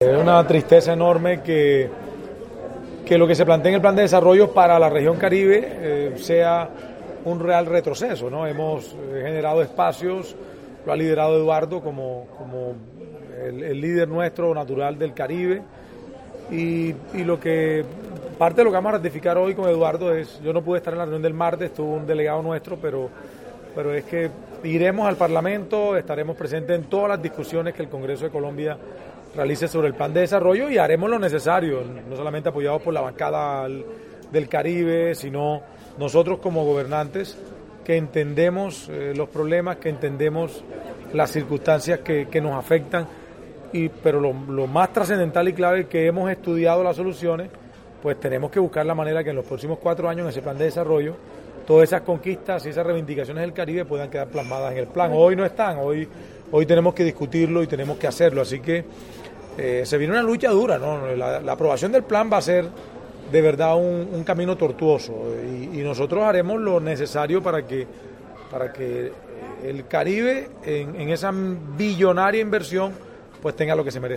Es una tristeza enorme que lo que se plantea en el plan de desarrollo para la región Caribe sea un real retroceso, ¿no? Hemos generado espacios, lo ha liderado Eduardo como el líder nuestro natural del Caribe y lo que parte de lo que vamos a ratificar hoy con Eduardo es, yo no pude estar en la reunión del martes, estuvo un delegado nuestro, pero es que iremos al Parlamento, estaremos presentes en todas las discusiones que el Congreso de Colombia realice sobre el plan de desarrollo y haremos lo necesario, no solamente apoyados por la bancada del Caribe, sino nosotros como gobernantes que entendemos los problemas, que entendemos las circunstancias que nos afectan, pero lo más trascendental y clave es que hemos estudiado las soluciones, pues tenemos que buscar la manera que en los próximos 4 años en ese plan de desarrollo todas esas conquistas y esas reivindicaciones del Caribe puedan quedar plasmadas en el plan. Hoy no están, hoy tenemos que discutirlo y tenemos que hacerlo, así que se viene una lucha dura, ¿no? La aprobación del plan va a ser de verdad un camino tortuoso y nosotros haremos lo necesario para que el Caribe en esa billonaria inversión pues tenga lo que se merece.